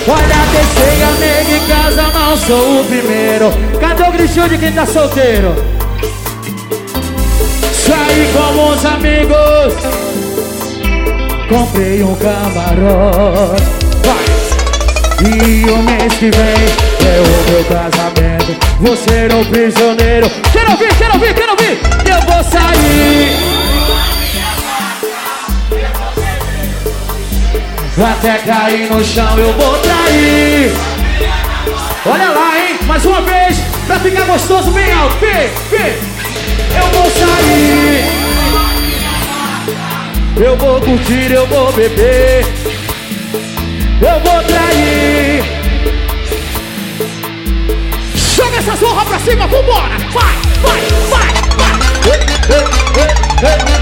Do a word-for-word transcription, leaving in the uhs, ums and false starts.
Olha, deixei a nega em casa, não sou o primeiro. Cadê o gritinho de quem tá solteiro? Saí com os amigos, comprei um camarote. Vai. E o mês que vem é o meu casamento. Vou ser um prisioneiro. Quero ouvir, quero ouvir, quero ouvir. Eu vou sair até cair no chão, eu vou trair. Olha lá, hein? Mais uma vez, pra ficar gostoso bem alto. Vem, vem. Eu vou sair, eu vou curtir, eu vou beber, eu vou trair. Joga essa zorra pra cima, vambora. Vai, vai, vai, vai.